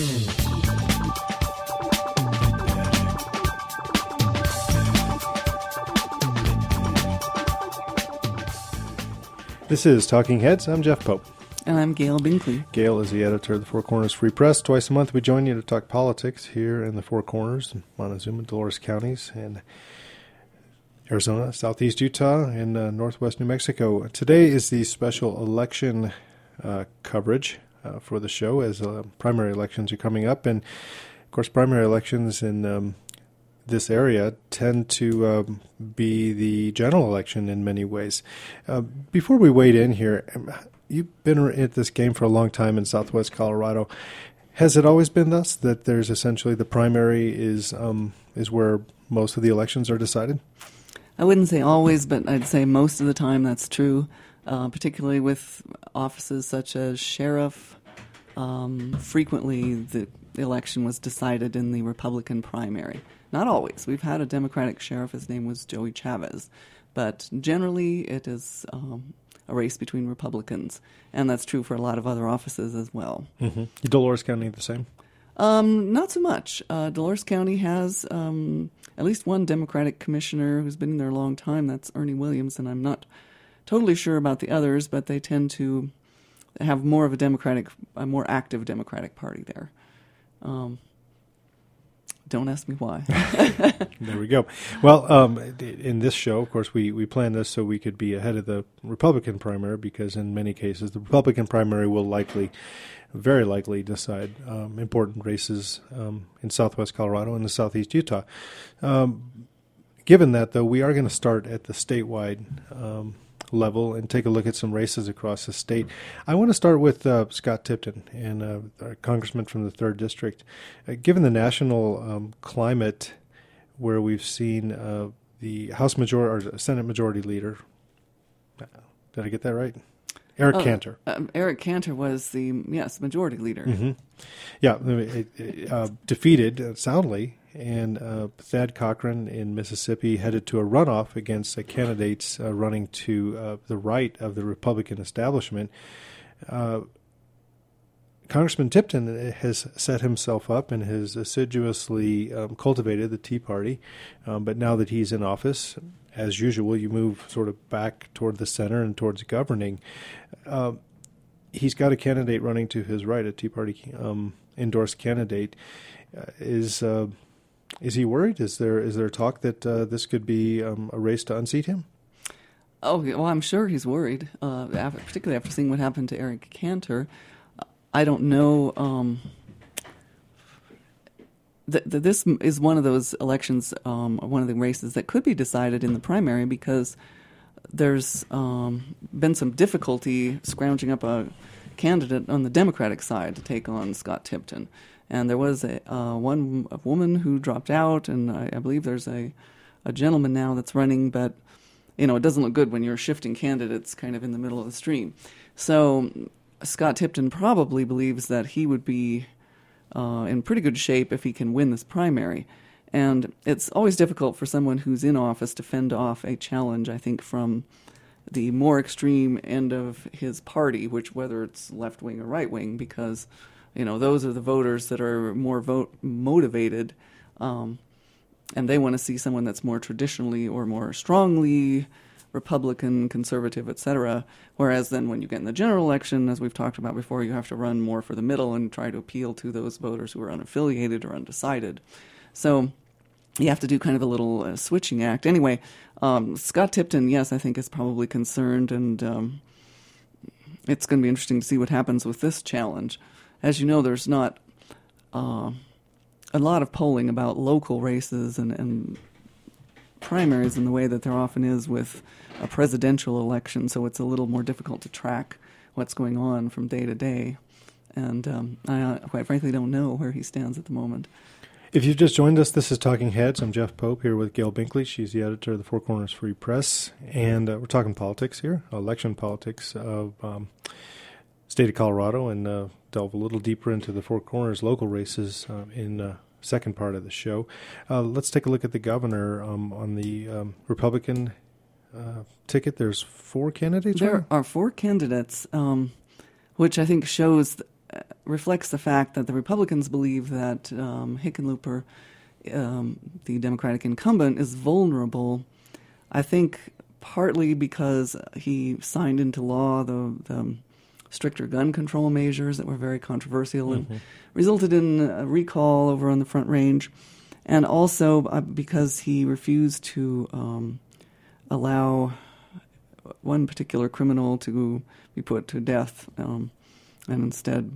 This is Talking Heads. I'm Jeff Pope. And I'm Gail Binkley. Gail is the editor of the Four Corners Free Press. Twice a month we join you to talk politics here in the Four Corners, Montezuma, Dolores counties, and Arizona, Southeast Utah, and Northwest New Mexico. Today is the special election coverage for the show as primary elections are coming up. And, of course, primary elections in this area tend to be the general election in many ways. Before we wade in here, you've been at this game for a long time in Southwest Colorado. Has it always been thus, that there's essentially the primary is where most of the elections are decided? I wouldn't say always, but I'd say most of the time that's true, particularly with offices such as sheriff. Frequently, the election was decided in the Republican primary. Not always. We've had a Democratic sheriff. His name was Joey Chavez. But generally, it is a race between Republicans. And that's true for a lot of other offices as well. Mm-hmm. Dolores County the same? Not so much. Dolores County has at least one Democratic commissioner who's been in there a long time. That's Ernie Williams. And I'm not totally sure about the others, but they tend to have more of a more active Democratic Party there. Don't ask me why. There we go. Well, in this show, of course, we planned this so we could be ahead of the Republican primary, because in many cases the Republican primary will very likely decide important races in Southwest Colorado and the Southeast Utah. Given that, though, we are going to start at the statewide level and take a look at some races across the state. I want to start with Scott Tipton, and a congressman from the 3rd District. Given the national climate where we've seen the Senate Majority Leader, did I get that right? Eric Cantor. Eric Cantor was the Majority Leader. Mm-hmm. Yeah, defeated soundly. And Thad Cochran in Mississippi headed to a runoff against candidates running to the right of the Republican establishment. Congressman Tipton has set himself up and has assiduously cultivated the Tea Party. But now that he's in office, as usual, you move sort of back toward the center and towards governing. He's got a candidate running to his right, a Tea Party endorsed candidate. Is he worried? Is there talk that this could be a race to unseat him? Oh, well, I'm sure he's worried, particularly after seeing what happened to Eric Cantor. I don't know. This is one of those elections, one of the races that could be decided in the primary, because there's been some difficulty scrounging up a candidate on the Democratic side to take on Scott Tipton. And there was a woman who dropped out, and I believe there's a gentleman now that's running, but it doesn't look good when you're shifting candidates kind of in the middle of the stream. So Scott Tipton probably believes that he would be in pretty good shape if he can win this primary. And it's always difficult for someone who's in office to fend off a challenge, I think, from the more extreme end of his party, which whether it's left wing or right wing, because those are the voters that are more motivated, and they want to see someone that's more traditionally or more strongly Republican, conservative, etc. Whereas then when you get in the general election, as we've talked about before, you have to run more for the middle and try to appeal to those voters who are unaffiliated or undecided. So you have to do kind of a little switching act. Anyway, Scott Tipton, yes, I think is probably concerned, and it's going to be interesting to see what happens with this challenge. As you know, there's not a lot of polling about local races and primaries in the way that there often is with a presidential election, so it's a little more difficult to track what's going on from day to day. And I quite frankly don't know where he stands at the moment. If you've just joined us, this is Talking Heads. I'm Jeff Pope here with Gail Binkley. She's the editor of the Four Corners Free Press, and we're talking politics here, election politics of state of Colorado, and delve a little deeper into the Four Corners local races in the second part of the show. Let's take a look at the governor on the Republican ticket. There's 4 candidates. There are 4 candidates, which I think shows reflects the fact that the Republicans believe that Hickenlooper, the Democratic incumbent, is vulnerable. I think partly because he signed into law the stricter gun control measures that were very controversial and resulted in a recall over on the Front Range, and also because he refused to allow one particular criminal to be put to death, and instead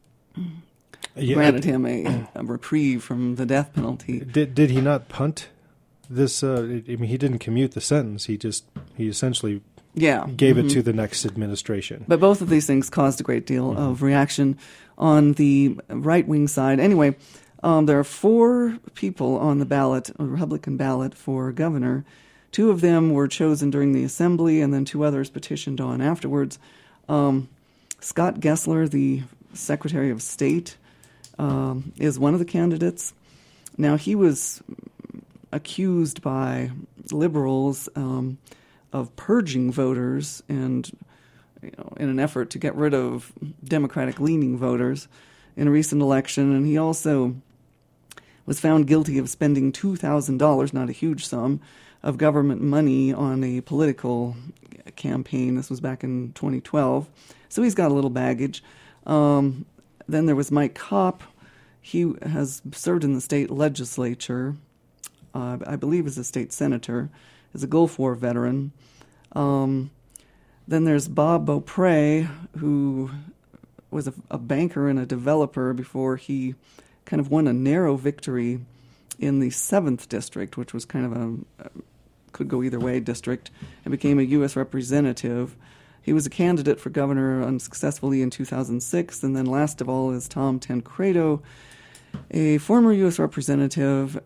granted him a reprieve from the death penalty. Did he not punt this? I mean, he didn't commute the sentence. He essentially gave it to the next administration. But both of these things caused a great deal of reaction on the right-wing side. Anyway, there are 4 people on the ballot, a Republican ballot for governor. 2 of them were chosen during the assembly, and then 2 others petitioned on afterwards. Scott Gessler, the Secretary of State, is one of the candidates. Now, he was accused by liberals of purging voters and, in an effort to get rid of Democratic-leaning voters in a recent election. And he also was found guilty of spending $2,000, not a huge sum, of government money on a political campaign. This was back in 2012. So he's got a little baggage. Then there was Mike Kopp. He has served in the state legislature, I believe as a state senator, as a Gulf War veteran. Then there's Bob Beaupre, who was a banker and a developer before he kind of won a narrow victory in the 7th district, which was kind of could go either way district, and became a U.S. representative. He was a candidate for governor unsuccessfully in 2006. And then last of all is Tom Tancredo, a former U.S. representative,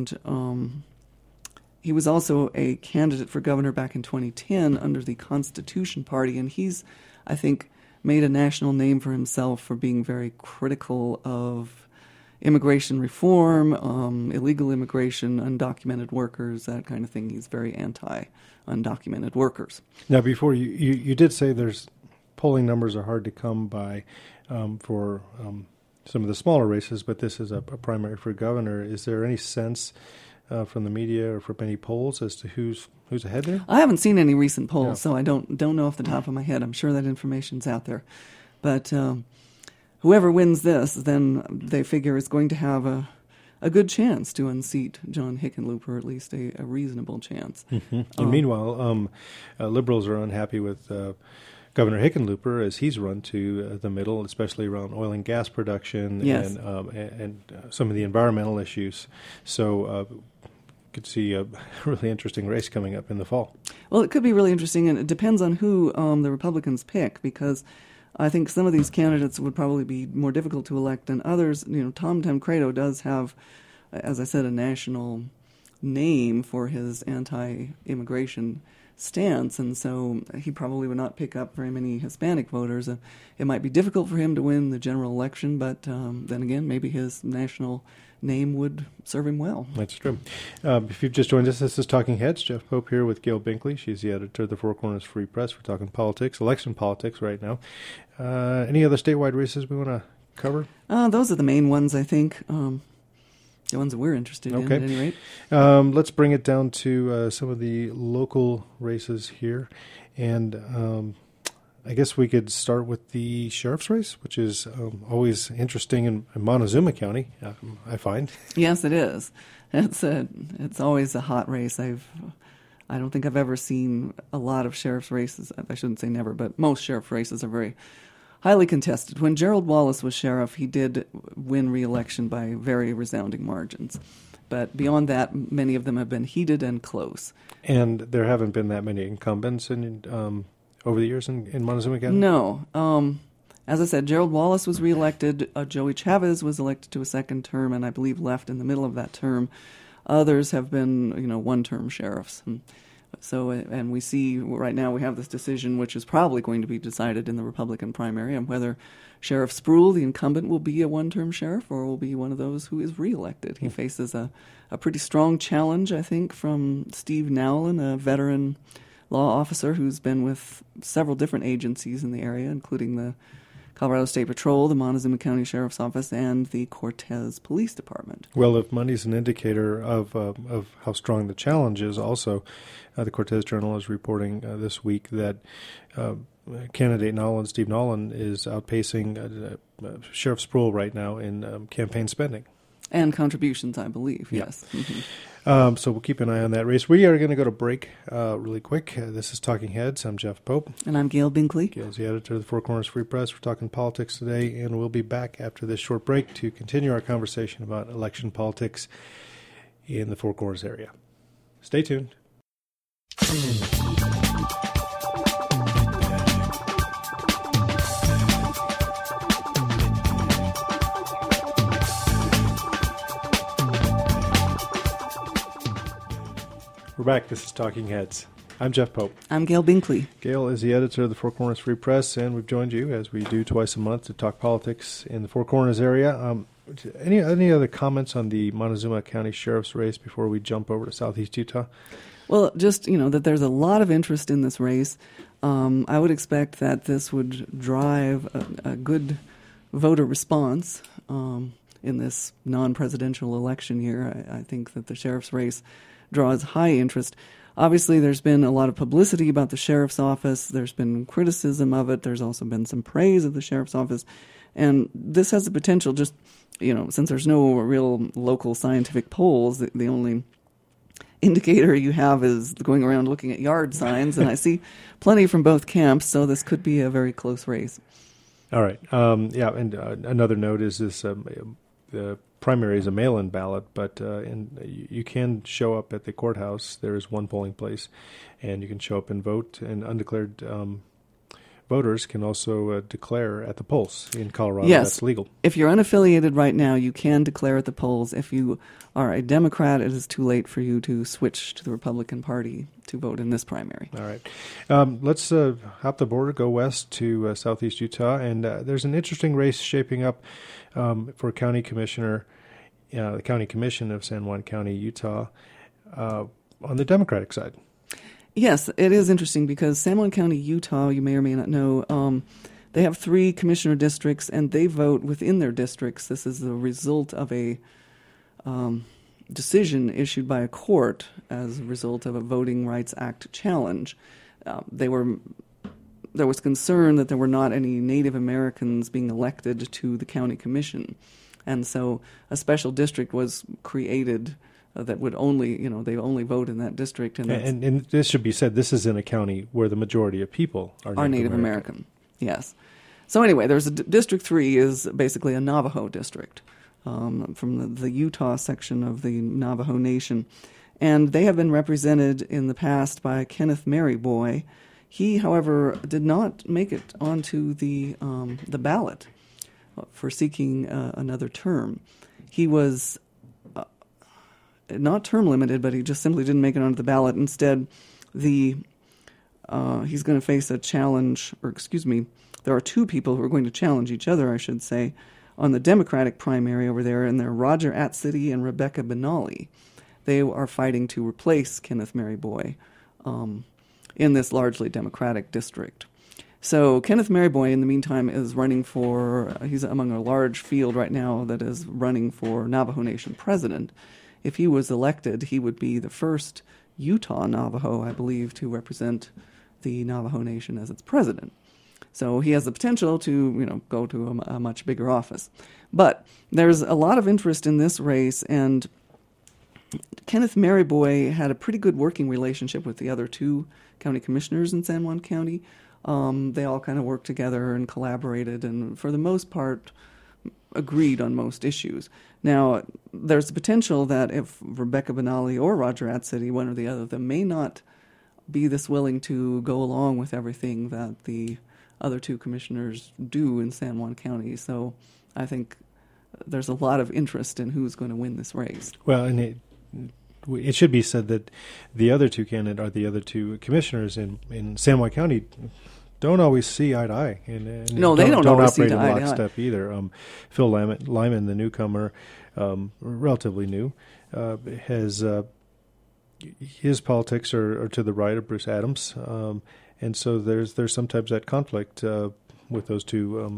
and he was also a candidate for governor back in 2010 under the Constitution Party. And he's, I think, made a national name for himself for being very critical of immigration reform, illegal immigration, undocumented workers, that kind of thing. He's very anti-undocumented workers. Now, before you did say there's polling numbers are hard to come by for some of the smaller races, but this is a primary for governor. Is there any sense from the media or from any polls as to who's ahead there? I haven't seen any recent polls, so I don't know off the top of my head. I'm sure that information's out there, but whoever wins this, then they figure is going to have a good chance to unseat John Hickenlooper, at least a reasonable chance. Mm-hmm. And meanwhile, liberals are unhappy with Governor Hickenlooper as he's run to the middle, especially around oil and gas production and some of the environmental issues. So could see a really interesting race coming up in the fall. Well, it could be really interesting, and it depends on who the Republicans pick, because I think some of these candidates would probably be more difficult to elect than others. Tom Tancredo does have, as I said, a national name for his anti-immigration stance, and so he probably would not pick up very many Hispanic voters. It might be difficult for him to win the general election, but then again, maybe his national name would serve him well. That's true. If you've just joined us, this is Talking Heads. Jeff Pope here with Gail Binkley. She's the editor of the Four Corners Free Press. We're talking politics, election politics right now. Any other statewide races we want to cover? Those are the main ones, I think. The ones that we're interested in, at any rate. Let's bring it down to some of the local races here. And I guess we could start with the sheriff's race, which is always interesting in Montezuma County, I find. Yes, it is. It's always a hot race. I don't think I've ever seen a lot of sheriff's races. I shouldn't say never, but most sheriff races are very highly contested. When Gerald Wallace was sheriff, he did win re-election by very resounding margins. But beyond that, many of them have been heated and close. And there haven't been that many incumbents over the years in Montezuma County? No. As I said, Gerald Wallace was reelected. Joey Chavez was elected to a second term, and I believe left in the middle of that term. Others have been, one-term sheriffs. And we see right now we have this decision, which is probably going to be decided in the Republican primary, on whether Sheriff Spruill, the incumbent, will be a one-term sheriff or will be one of those who is reelected. He faces a pretty strong challenge, I think, from Steve Nowlin, a veteran law officer who's been with several different agencies in the area, including the Colorado State Patrol, the Montezuma County Sheriff's Office, and the Cortez Police Department. Well, if money's an indicator of how strong the challenge is, also, the Cortez Journal is reporting this week that candidate Steve Nolan, is outpacing Sheriff Sproul right now in campaign spending. And contributions, I believe, Yeah. yes. Mm-hmm. So we'll keep an eye on that race. We are going to go to break really quick. This is Talking Heads. I'm Jeff Pope. And I'm Gail Binkley. Gail's the editor of the Four Corners Free Press. We're talking politics today, and we'll be back after this short break to continue our conversation about election politics in the Four Corners area. Stay tuned. We're back. This is Talking Heads. I'm Jeff Pope. I'm Gail Binkley. Gail is the editor of the Four Corners Free Press, and we've joined you, as we do twice a month, to talk politics in the Four Corners area. Any other comments on the Montezuma County Sheriff's race before we jump over to Southeast Utah? Well, just, that there's a lot of interest in this race. I would expect that this would drive a good voter response in this non-presidential election year. I think that the sheriff's race draws high interest. Obviously, there's been a lot of publicity about the sheriff's office. There's been criticism of it. There's also been some praise of the sheriff's office. And this has the potential, just, since there's no real local scientific polls, the only indicator you have is going around looking at yard signs, and I see plenty from both camps, so this could be a very close race. All right. Another note is this, the primary is a mail-in ballot, but you can show up at the courthouse. There is one polling place, and you can show up and vote, and undeclared voters can also declare at the polls. In Colorado, yes. That's legal. If you're unaffiliated right now, you can declare at the polls. If you are a Democrat, it is too late for you to switch to the Republican Party to vote in this primary. All right. Let's hop the border, go west to Southeast Utah, and there's an interesting race shaping up for county commissioner, the county commission of San Juan County, Utah, on the Democratic side. Yes, it is interesting because San Juan County, Utah, you may or may not know, they have 3 commissioner districts, and they vote within their districts. This is the result of a decision issued by a court as a result of a Voting Rights Act challenge. There was concern that there were not any Native Americans being elected to the county commission, and so a special district was created that would only, they only vote in that district. And this should be said, this is in a county where the majority of people are Native American. Yes. So anyway, there's District 3 is basically a Navajo district from the Utah section of the Navajo Nation. And they have been represented in the past by Kenneth Maryboy. He, however, did not make it onto the ballot for seeking another term. He was not term limited, but he just simply didn't make it onto the ballot. Instead, he's going to face a challenge, there are 2 people who are going to challenge each other, I should say, on the Democratic primary over there, and they're Roger Atcitty and Rebecca Benally. They are fighting to replace Kenneth Maryboy in this largely Democratic district. So Kenneth Maryboy, in the meantime, is running he's among a large field right now that is running for Navajo Nation president. If he was elected, he would be the first Utah Navajo, I believe, to represent the Navajo Nation as its president. So he has the potential to, go to a much bigger office. But there's a lot of interest in this race, and Kenneth Maryboy had a pretty good working relationship with the other 2 county commissioners in San Juan County. They all kind of worked together and collaborated, and for the most part, agreed on most issues. Now, there's the potential that if Rebecca Benally or Roger Atcitty, one or the other of them, may not be this willing to go along with everything that the other 2 commissioners do in San Juan County. So I think there's a lot of interest in who's going to win this race. Well, and it should be said that the other 2 candidates are the other 2 commissioners in San Juan County don't always see eye to eye. And no, they don't always see eye to eye. Don't operate in lockstep either. Phil Lyman, the newcomer, relatively new, has his politics are to the right of Bruce Adams, and so there's sometimes that conflict with those 2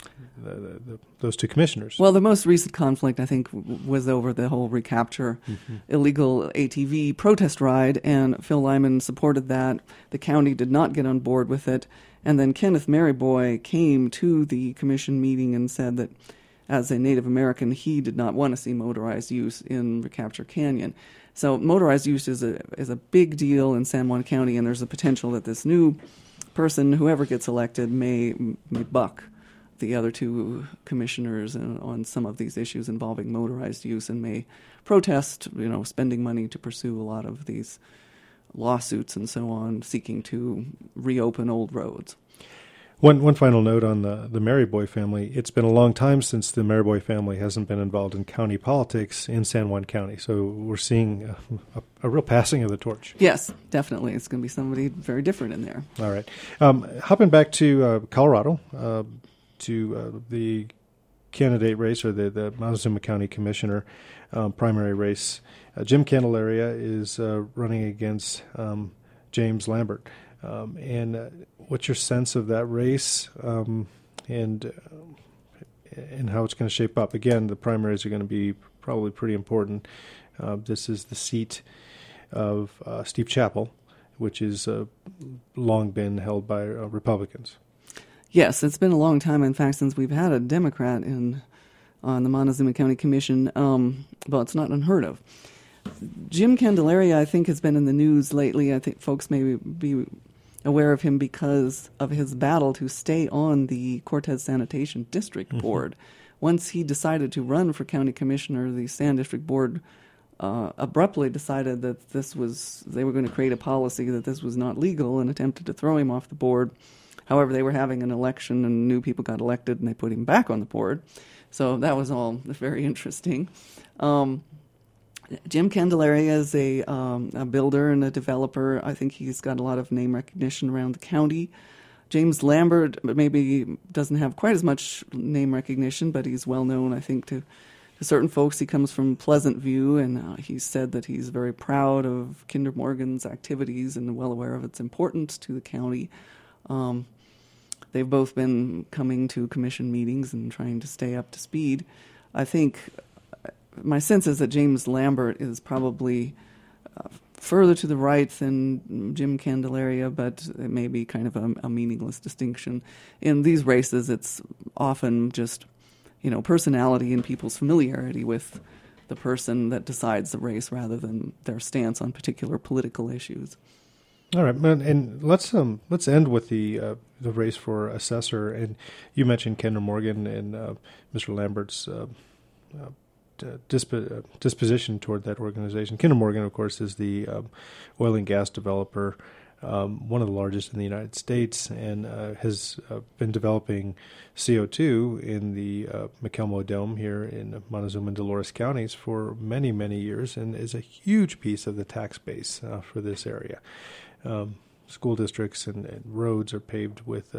those two commissioners. Well, the most recent conflict, I think, was over the whole recapture illegal ATV protest ride, and Phil Lyman supported that. The county did not get on board with it, and then Kenneth Maryboy came to the commission meeting and said that as a Native American, he did not want to see motorized use in Recapture Canyon. So motorized use is a big deal in San Juan County, and there's a potential that this new person, whoever gets elected, may buck the other two commissioners on some of these issues involving motorized use, and may protest, spending money to pursue a lot of these lawsuits and so on, seeking to reopen old roads. One final note on the Maryboy family. It's been a long time since the Maryboy family hasn't been involved in county politics in San Juan County. So we're seeing a real passing of the torch. Yes, definitely. It's going to be somebody very different in there. All right. Hopping back to Colorado, to the candidate race, or the Montezuma County Commissioner primary race. Jim Candelaria is running against James Lambert. And what's your sense of that race, and how it's going to shape up? Again, the primaries are going to be probably pretty important. This is the seat of Steve Chappell, which has long been held by Republicans. Yes, it's been a long time, in fact, since we've had a Democrat on the Montezuma County Commission. Well, it's not unheard of. Jim Candelaria, I think, has been in the news lately. I think folks may be aware of him because of his battle to stay on the Cortez Sanitation District Board. Once he decided to run for county commissioner, the Sand District Board abruptly decided that they were going to create a policy that this was not legal, and attempted to throw him off the board. However, they were having an election and new people got elected, and they put him back on the board. So that was all very interesting. Jim Candelaria is a builder and a developer. I think he's got a lot of name recognition around the county. James Lambert maybe doesn't have quite as much name recognition, but he's well known, I think, to certain folks. He comes from Pleasant View, and he's said that he's very proud of Kinder Morgan's activities and well aware of its importance to the county. They've both been coming to commission meetings and trying to stay up to speed. I think my sense is that James Lambert is probably further to the right than Jim Candelaria, but it may be kind of a meaningless distinction. In these races, it's often just, personality and people's familiarity with the person that decides the race rather than their stance on particular political issues. All right, and let's end with the race for assessor. And you mentioned Kinder Morgan and Mr. Lambert's disposition toward that organization. Kinder Morgan, of course, is the oil and gas developer, one of the largest in the United States, and has been developing CO2 in the McElmo Dome here in Montezuma and Dolores counties for many, many years, and is a huge piece of the tax base for this area. School districts and roads are paved with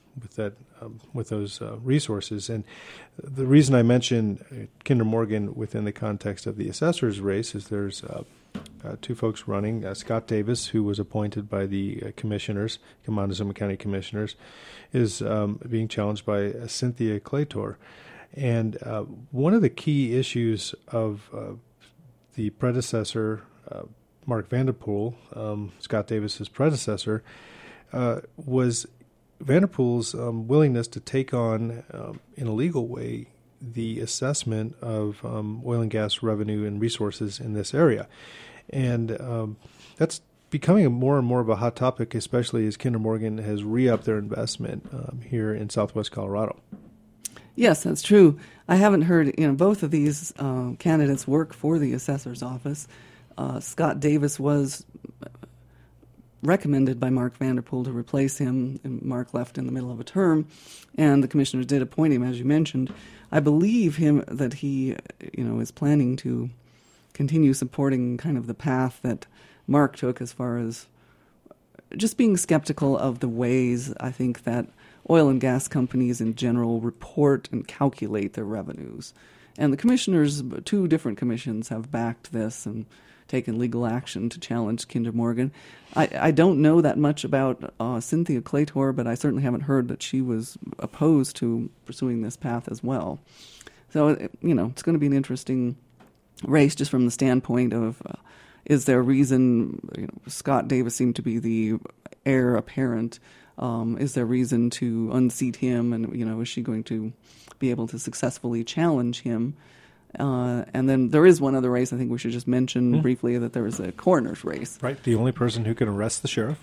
those resources. And the reason I mention Kinder Morgan within the context of the assessor's race is there's two folks running. Scott Davis, who was appointed by the commissioners, Montezuma County commissioners, is being challenged by Cynthia Claytor. And one of the key issues of the predecessor, Mark Vanderpool, Scott Davis's predecessor, was Vanderpool's willingness to take on, in a legal way, the assessment of oil and gas revenue and resources in this area. And that's becoming more and more of a hot topic, especially as Kinder Morgan has re-upped their investment here in southwest Colorado. Yes, that's true. I haven't heard, both of these candidates work for the assessor's office. Scott Davis was recommended by Mark Vanderpool to replace him, and Mark left in the middle of a term, and the commissioners did appoint him, as you mentioned. I believe him that he, is planning to continue supporting kind of the path that Mark took, as far as just being skeptical of the ways, I think, that oil and gas companies in general report and calculate their revenues. And the commissioners, 2 different commissions, have backed this and taken legal action to challenge Kinder Morgan. I don't know that much about Cynthia Claytor, but I certainly haven't heard that she was opposed to pursuing this path as well. So, it's going to be an interesting race just from the standpoint of, is there a reason, Scott Davis seemed to be the heir apparent. Is there reason to unseat him? And, is she going to be able to successfully challenge him? And then there is one other race I think we should just mention briefly, that there is a coroner's race. Right, the only person who can arrest the sheriff.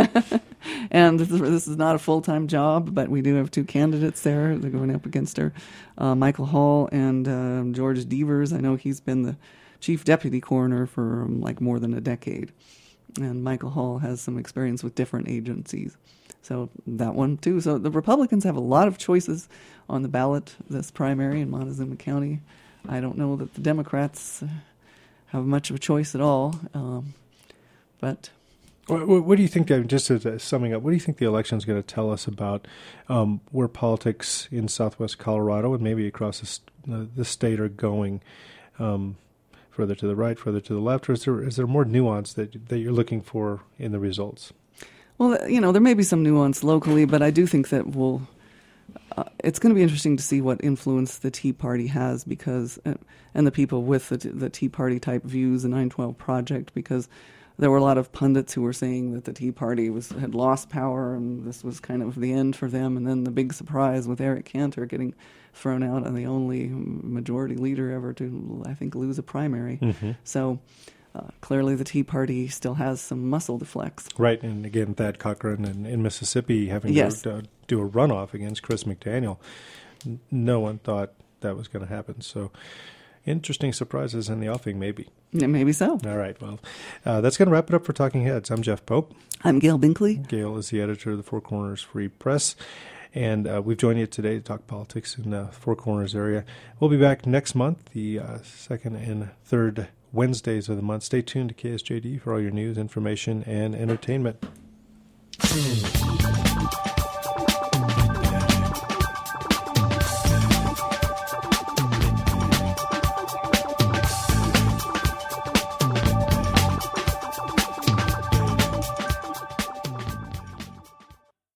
And this is not a full-time job, but we do have 2 candidates there. They're going up against her, Michael Hall and George Devers. I know he's been the chief deputy coroner for more than a decade. And Michael Hall has some experience with different agencies. So that one, too. So the Republicans have a lot of choices on the ballot this primary in Montezuma County. I don't know that the Democrats have much of a choice at all. But what do you think, just as summing up, what do you think the election is going to tell us about where politics in southwest Colorado and maybe across the state are going? Further to the right, further to the left, or is there more nuance that you're looking for in the results? Well, there may be some nuance locally, but I do think that it's going to be interesting to see what influence the Tea Party has, because and the people with the Tea Party type views, the 9/12 Project, because there were a lot of pundits who were saying that the Tea Party had lost power and this was kind of the end for them. And then the big surprise with Eric Cantor getting thrown out and the only majority leader ever to, I think, lose a primary. Mm-hmm. So clearly the Tea Party still has some muscle to flex. Right, and again, Thad Cochran in Mississippi having to do a runoff against Chris McDaniel. No one thought that was going to happen. So interesting surprises in the offing, maybe. Yeah, maybe so. All right, well, that's going to wrap it up for Talking Heads. I'm Jeff Pope. I'm Gail Binkley. Gail is the editor of the Four Corners Free Press. And we've joined you today to talk politics in the Four Corners area. We'll be back next month, the second and third Wednesdays of the month. Stay tuned to KSJD for all your news, information, and entertainment.